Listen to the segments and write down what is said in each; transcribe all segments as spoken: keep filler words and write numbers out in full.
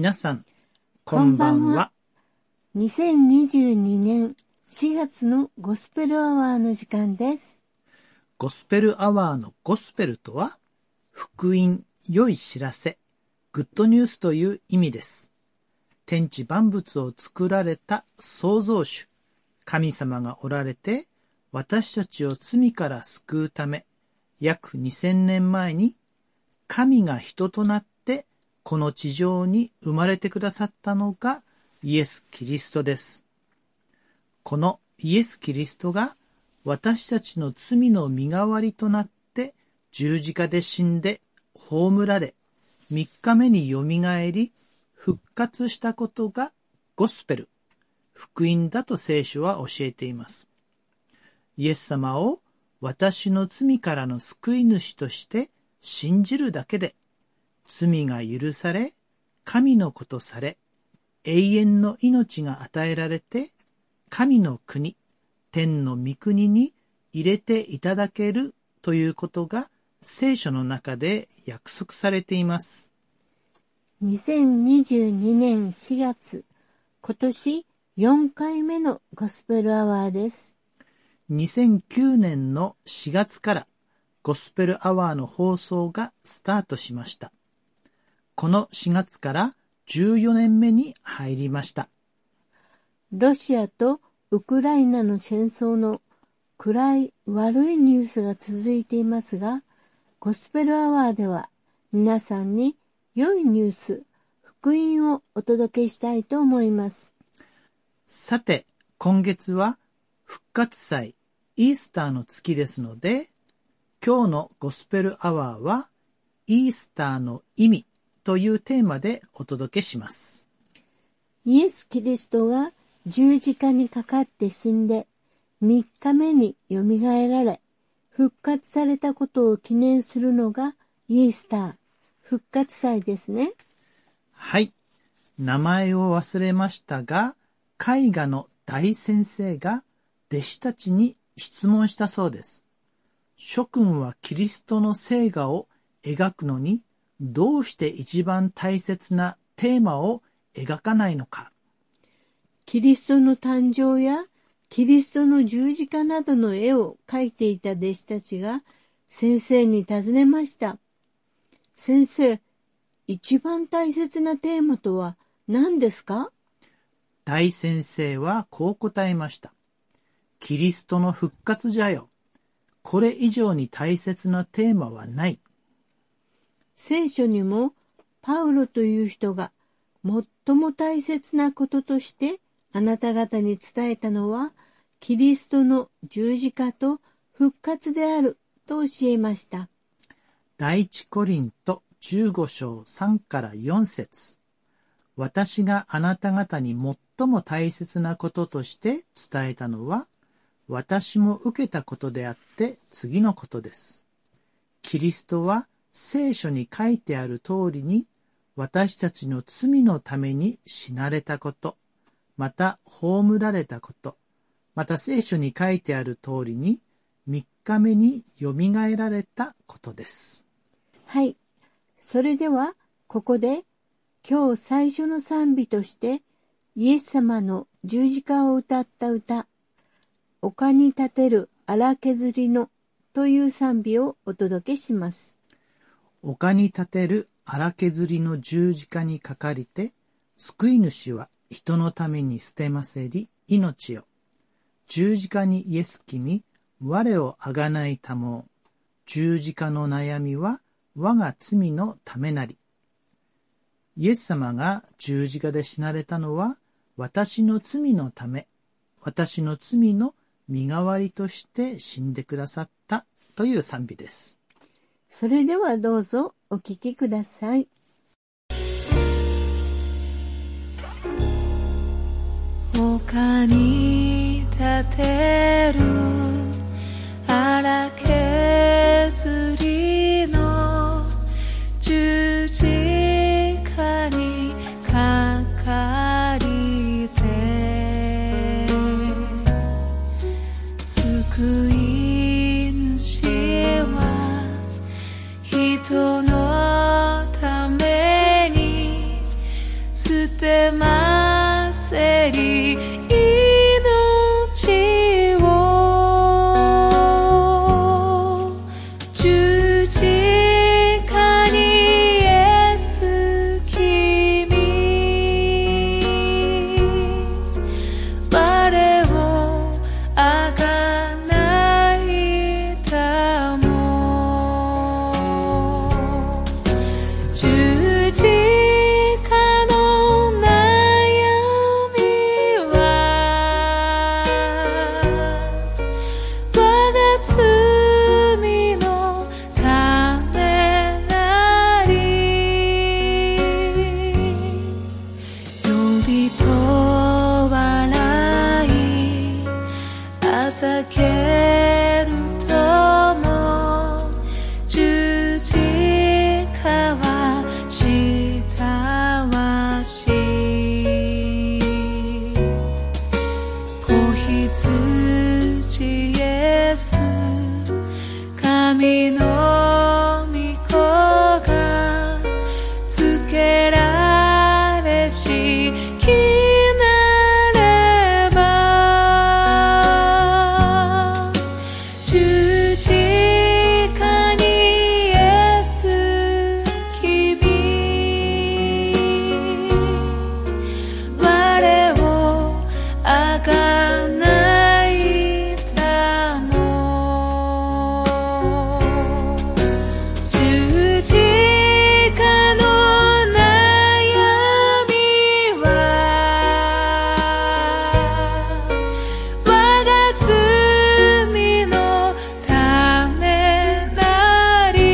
皆さん、こんばんは。 にせんにじゅうにねんしがつのゴスペルアワーの時間です。 ゴスペルアワーのゴスペルとは、福音、良い知らせ、グッドニュースという意味です。天地万物を作られた創造主、神様がおられて、私たちを罪から救うため、約にせんねんまえに、神が人となって、この地上に生まれてくださったのがイエス・キリストです。このイエス・キリストが私たちの罪の身代わりとなって十字架で死んで葬られ、三日目によみがえり復活したことがゴスペル、福音だと聖書は教えています。イエス様を私の罪からの救い主として信じるだけで、罪が許され、神の子とされ、永遠の命が与えられて、神の国、天の御国に入れていただけるということが聖書の中で約束されています。 にせんにじゅうにねんしがつ、今年よんかいめのゴスペルアワーです。 にせんきゅうねんのしがつからゴスペルアワーの放送がスタートしました。このしがつからじゅうよねんめに入りました。 ロシアとウクライナの戦争の暗い悪いニュースが続いていますが、ゴスペルアワーでは皆さんに良いニュース、福音をお届けしたいと思います。 さて、今月は復活祭、イースターの月ですので、今日のゴスペルアワーはイースターの意味というテーマでお届けします。 イエス・キリストが十字架にかかって死んで、三日目によみがえられ、復活されたことを記念するのがイースター、復活祭ですね。 はい。名前を忘れましたが、絵画の大先生が弟子たちに質問したそうです。諸君はキリストの聖画を描くのに、どうして一番大切なテーマを描かないのか。 キリストの誕生やキリストの十字架などの絵を描いていた弟子たちが先生に尋ねました。先生、一番大切なテーマとは何ですか？ 大先生はこう答えました。キリストの復活じゃよ。これ以上に大切なテーマはない。 聖書にもパウロという人が最も大切なこととしてあなた方に伝えたのはキリストの十字架と復活であると教えました。 第一コリントじゅうごしょうさんからよんせつ。私があなた方に最も大切なこととして伝えたのは、私も受けたことであって次のことです。キリストは聖書に書いてある通りに、私たちの罪のために死なれたこと、また葬られたこと、また聖書に書いてある通りに、三日目によみがえられたことです。 はい。それでは、ここで、今日最初の賛美として、イエス様の十字架を歌った歌、丘に立てる荒削りのという賛美をお届けします。 丘に立てる荒削りの十字架にかかりて、救い主は人のために捨てませり命を。十字架にイエス君、我をあがないたもう。十字架の悩みは我が罪のためなり。イエス様が十字架で死なれたのは、私の罪のため、私の罪の身代わりとして死んでくださったという賛美です。 それではどうぞお聴きください。 丘に立てる荒削りの十字架にかかりて救い主は人のために捧げるとも十字架は下はし子羊イエス神の御子がつけられしきなれば十字架にイエス君我をあがないたも十字架の悩みは我が罪のためなり。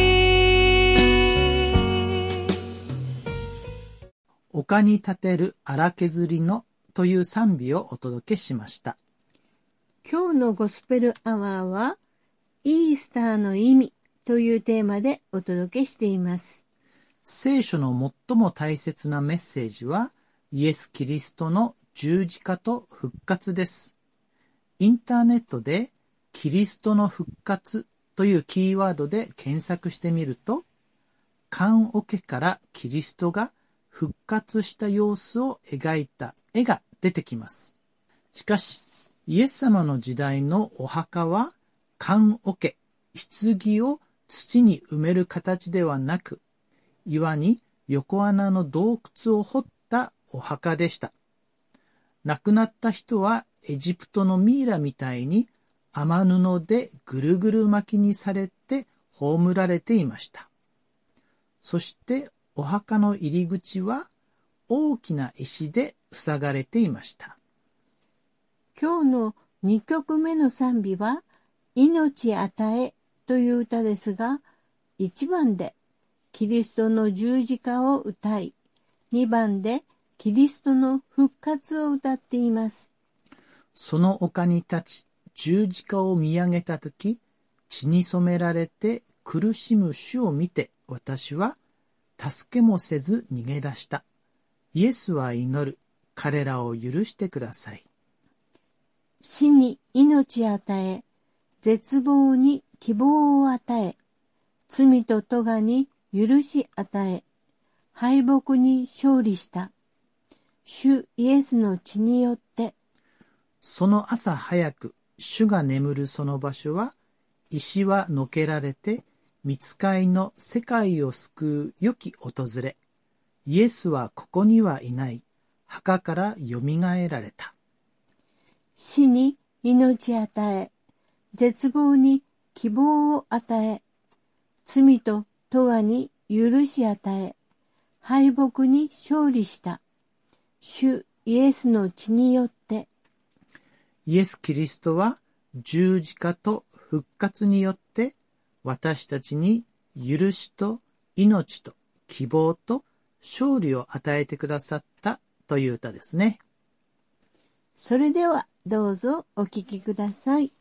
丘に立てる荒削りのという賛美をお届けしました。 今日のゴスペルアワーはイースターの意味というテーマでお届けしています。 聖書の最も大切なメッセージはイエス・キリストの十字架と復活です。インターネットでキリストの復活というキーワードで検索してみると、棺桶からキリストが復活した様子を描いた絵が出てきます。しかし、イエス様の時代のお墓は棺桶、棺を土に埋める形ではなく、岩に横穴の洞窟を掘ったお墓でした。亡くなった人はエジプトのミイラみたいに雨布でぐるぐる巻きにされて葬られていました。そしてお墓の入り口は大きな石で塞がれていました。 今日のにきょくめの賛美は命与えという歌ですが、いちばんでキリストの十字架を歌い、にばんでキリストの復活を歌っています。 その丘に立ち十字架を見上げたとき、血に染められて苦しむ主を見て、私は助けもせず逃げ出した。イエスは祈る。彼らを許してください。 死に命与え、絶望に希望を与え、罪と咎に許し与え、敗北に勝利した。主イエスの血によって。 その朝早く、主が眠るその場所は、石はのけられて、御使いの世界を救う良き訪れ。イエスはここにはいない。墓からよみがえられた。 死に命与え、絶望に希望を与え、罪と咎に許し与え、敗北に勝利した。主イエスの血によって。 イエス・キリストは十字架と復活によって私たちに許しと命と希望と勝利を与えてくださったという歌ですね。 それではどうぞお聞きください。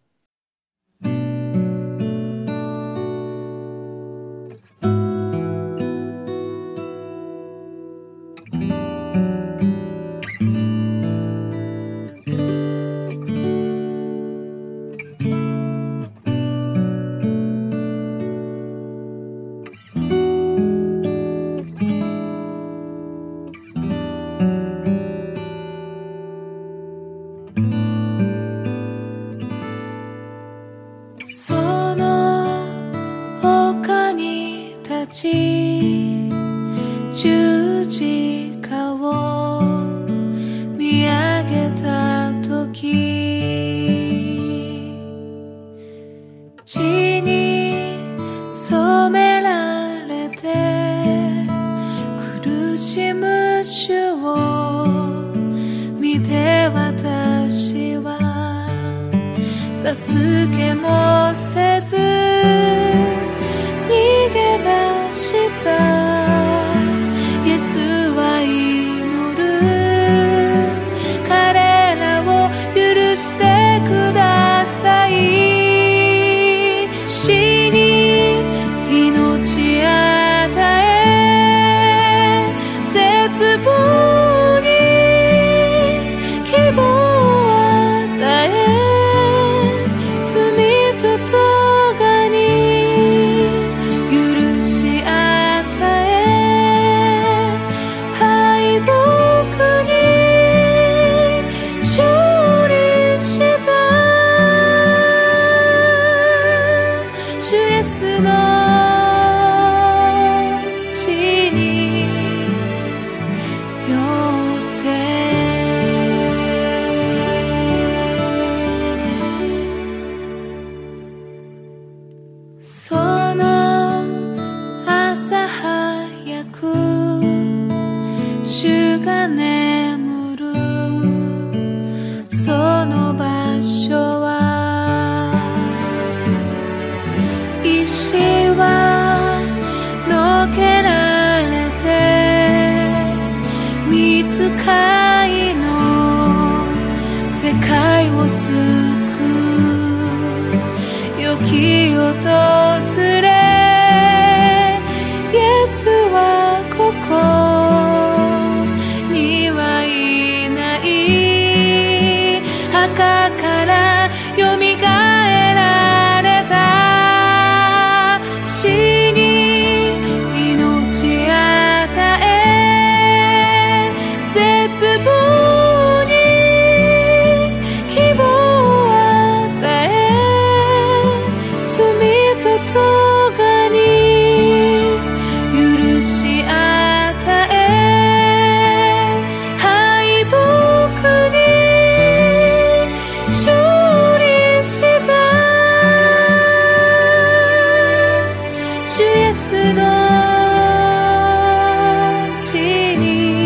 十字架を見上げたとき、血に染められて苦しむ主を見て、私は助けもせず逃げ出した。イエスは祈る。彼らを許してくれを救う良き訪れ、イエスはここにはいない。墓からよみがえられた。死に命与え、絶望に希望を与え、罪と咎に許し与え、敗北に勝利した。主イエスの地に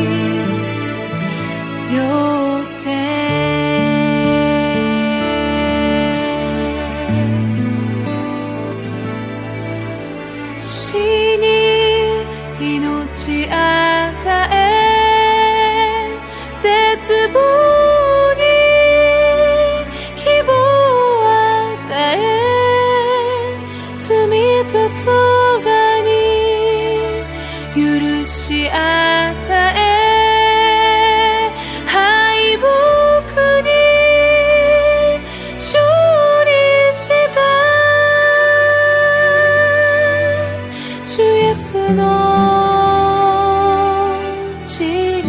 よって、死に命与え、絶望に希望を与え、罪と咎に許し与え、敗北に勝利した。主イエスの地に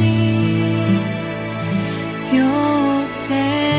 よって。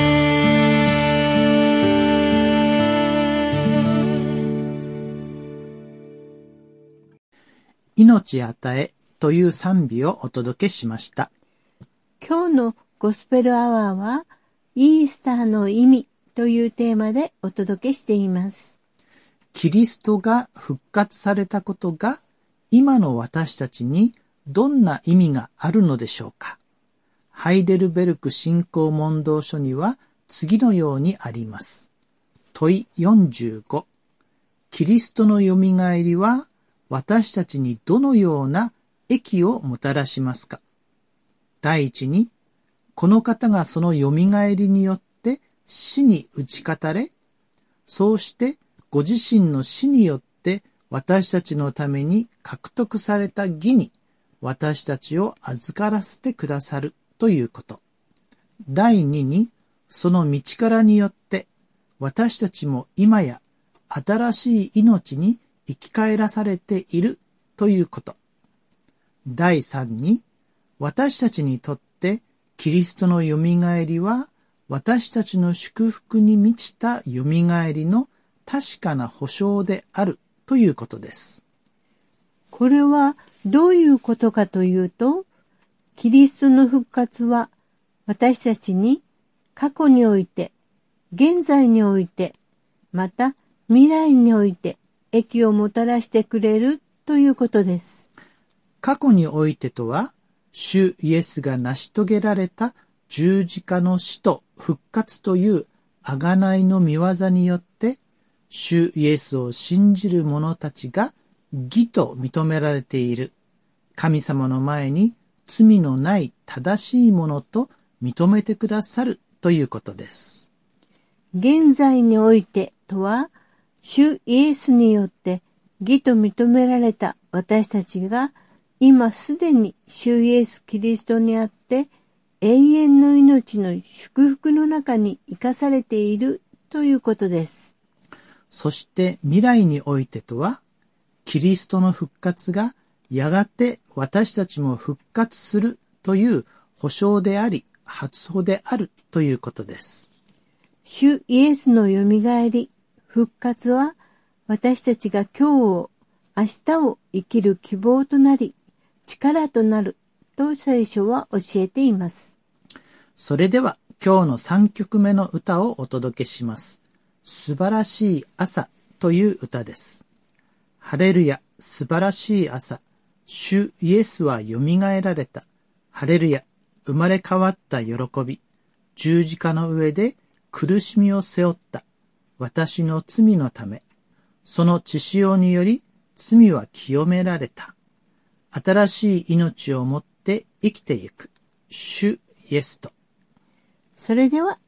命与えという賛美をお届けしました。 今日のゴスペルアワーはイースターの意味というテーマでお届けしています。 キリストが復活されたことが今の私たちにどんな意味があるのでしょうか。ハイデルベルク信仰問答書には次のようにあります。問いよんじゅうご。キリストのよみがえりは私たちにどのような益をもたらしますか。第一に、この方がそのよみがえりによって死に打ち勝たれ、そうしてご自身の死によって私たちのために獲得された義に私たちを預からせてくださるということ。第二に、その道からによって私たちも今や新しい命に生き返らされているということ。第三に、私たちにとってキリストのよみがえりは私たちの祝福に満ちたよみがえりの確かな保証であるということです。 これはどういうことかというと、キリストの復活は私たちに過去において、現在において、また未来において益をもたらしてくれるということです。 過去においてとは、主イエスが成し遂げられた十字架の死と復活という贖いの御業によって、主イエスを信じる者たちが義と認められている。神様の前に罪のない正しいものと認めてくださるということです。 現在においてとは、主イエスによって義と認められた私たちが今すでに主イエスキリストにあって永遠の命の祝福の中に生かされているということです。 そして未来においてとは、キリストの復活がやがて私たちも復活するという保証であり、初歩であるということです。 主イエスのよみがえり、復活は私たちが今日を、明日を生きる希望となり、力となると聖書は教えています。 それでは今日のさんきょくめの歌をお届けします。素晴らしい朝という歌です。ハレルヤ、素晴らしい朝。主イエスはよみがえられた。ハレルヤ、生まれ変わった喜び。十字架の上で苦しみを背負った。私の罪のため。その血潮により罪は清められた。新しい命を持って生きてゆく。主イエスと。 それでは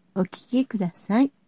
お聞きください。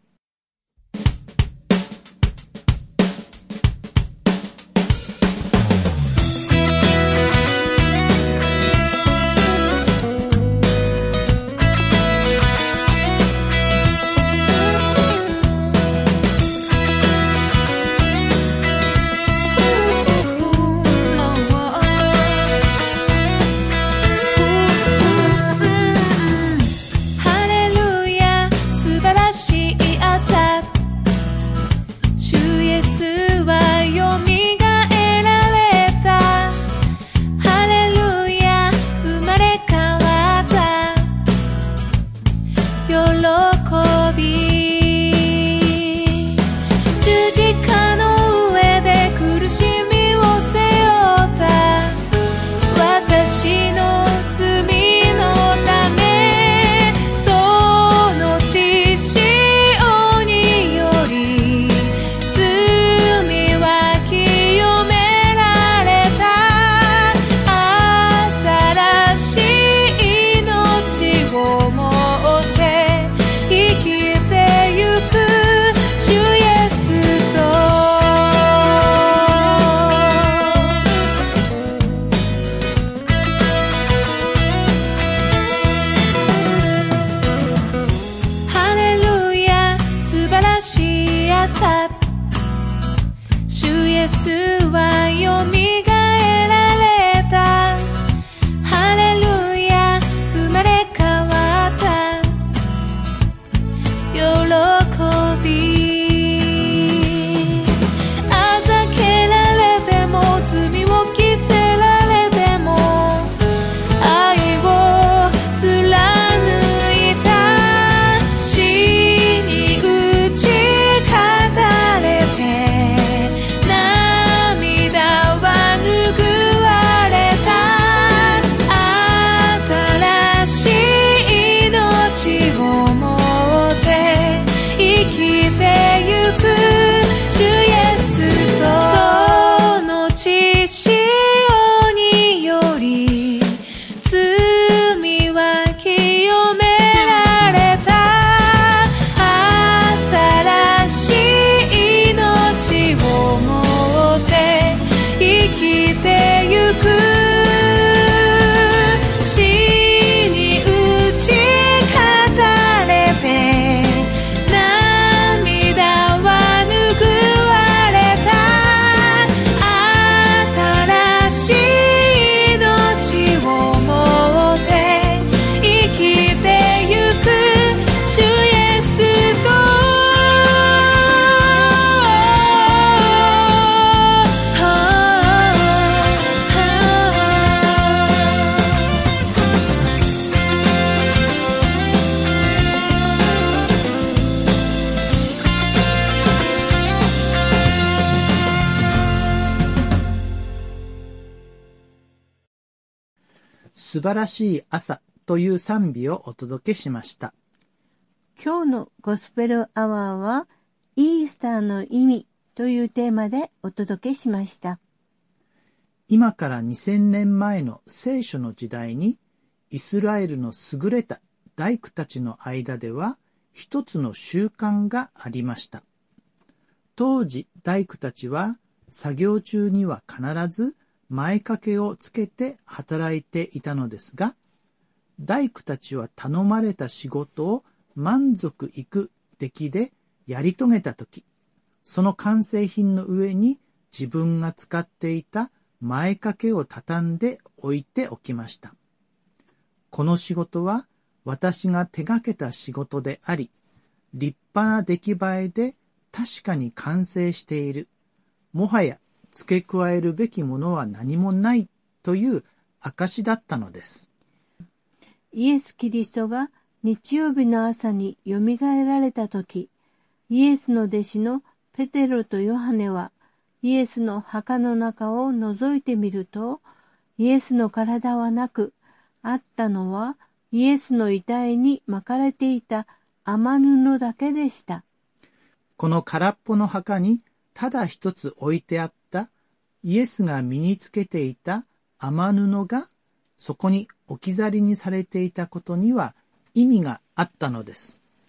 素晴らしい朝という賛美をお届けしました。 今日のゴスペルアワーはイースターの意味というテーマでお届けしました。 今からにせんねんまえの聖書の時代にイスラエルの優れた大工たちの間では一つの習慣がありました。当時大工たちは作業中には必ず前掛けをつけて働いていたのですが、大工たちは頼まれた仕事を満足いく出来でやり遂げたとき、その完成品の上に自分が使っていた前掛けを畳んで置いておきました。この仕事は私が手掛けた仕事であり、立派な出来栄えで確かに完成している。もはや付け加えるべきものは何もないという証だったのです。 イエス・キリストが日曜日の朝によみがえられたとき、イエスの弟子のペテロとヨハネはイエスの墓の中を覗いてみると、イエスの体はなく、あったのはイエスの遺体に巻かれていた雨布だけでした。 この空っぽの墓にただ一つ置いてあったイエスが身につけていた雨布がそこに置き去りにされていたことには意味があったのです。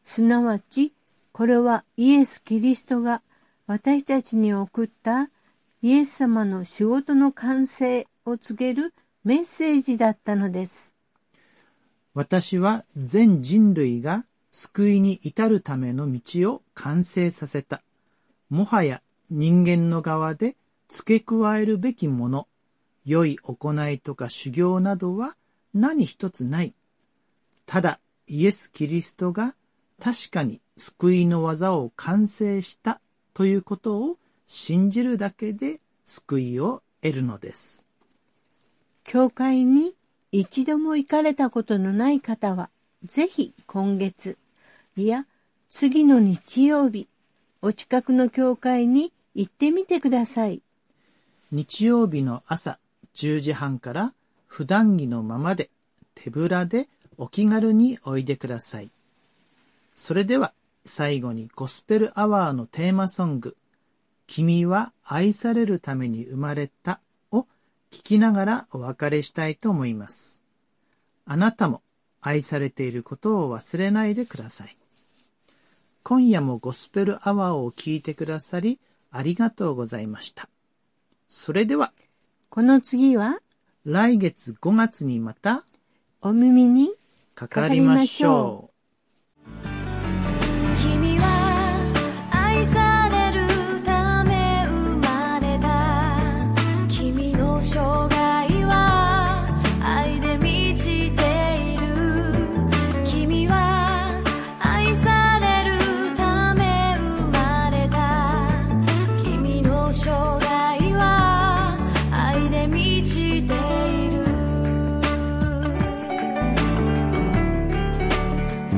すなわち、これはイエス・キリストが私たちに送ったイエス様の仕事の完成を告げるメッセージだったのです。 私は全人類が救いに至るための道を完成させた。もはや人間の側で付け加えるべきもの、良い行いとか修行などは何一つない。ただイエス・キリストが確かに救いの技を完成したということを信じるだけで救いを得るのです。 教会に一度も行かれたことのない方は、ぜひ今月、いや次の日曜日、お近くの教会に行ってみてください。 日曜日の朝じゅうじはんから普段着のままで手ぶらでお気軽においでください。それでは最後にゴスペルアワーのテーマソング、君は愛されるために生まれたを聞きながらお別れしたいと思います。あなたも愛されていることを忘れないでください。今夜もゴスペルアワーを聞いてくださりありがとうございました。それでは、 この次は来月ごがつにまたお耳にかかりましょう。 君は愛されるため生まれた。君の生涯は愛で満ちている。君は愛されるため生まれた。君の生涯は愛で満ちている。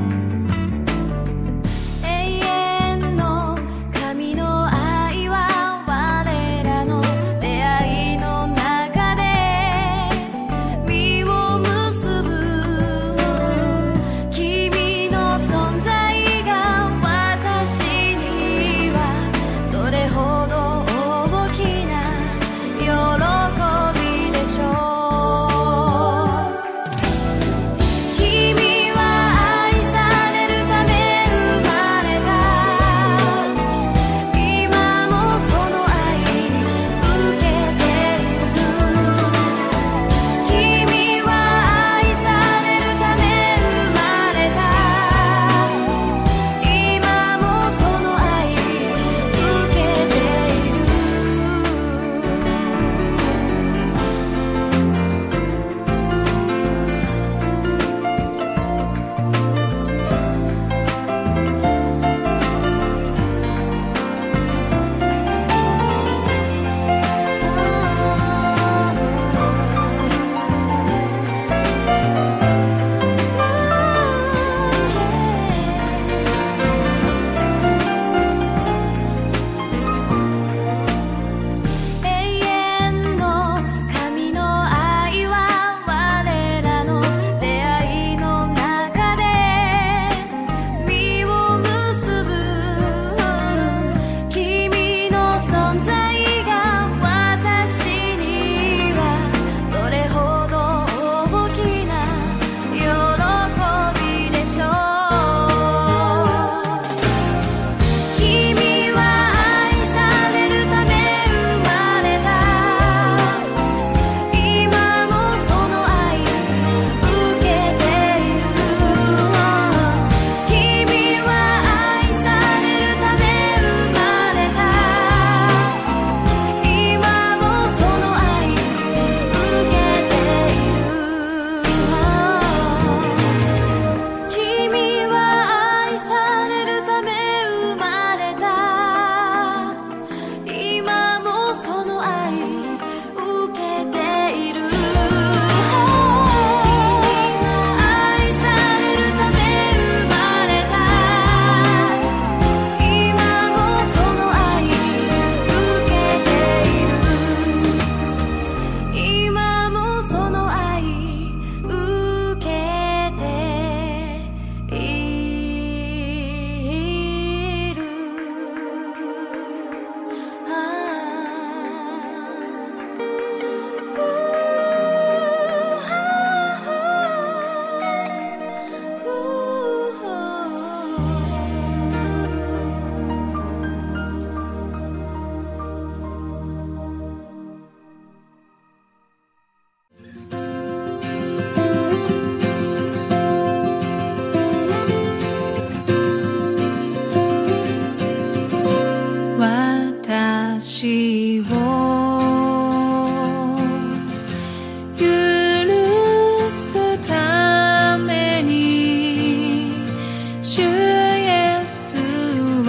主イエスは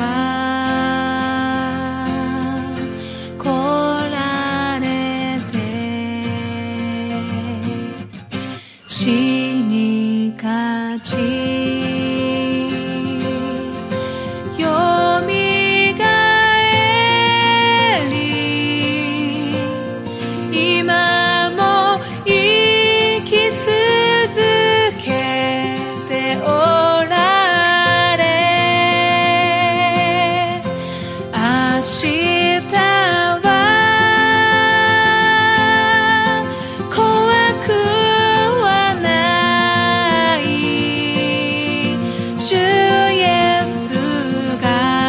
来られて死に勝ちよみがえり今も生き続けておられ明日は怖くはない主イエスが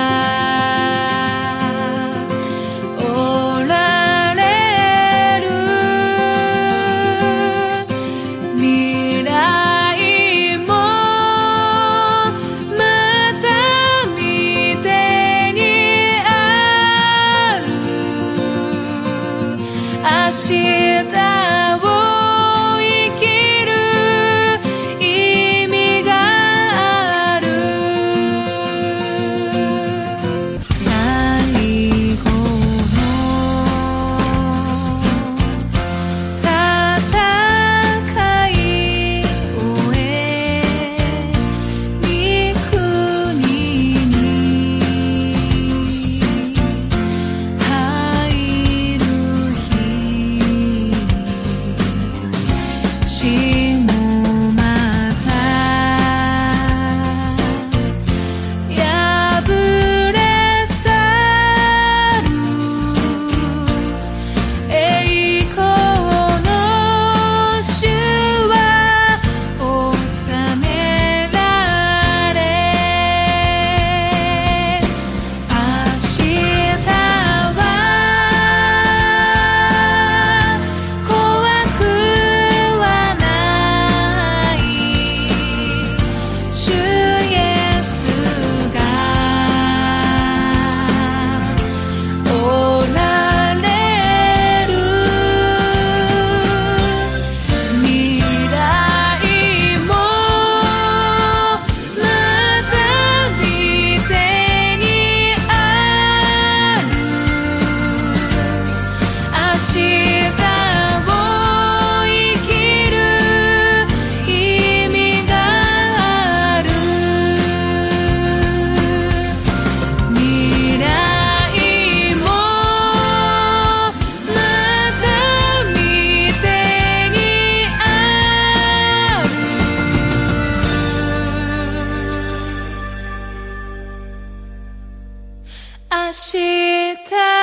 おられる未来もまた見てにある明日を生きる意味がある最後の戦い終え御国に入る日死もまた破れ去る栄光の主は治められ明日は怖くはない主イエスがおられる未来もまた見てにある明日を生きる意味がある未来もまた見てにある明日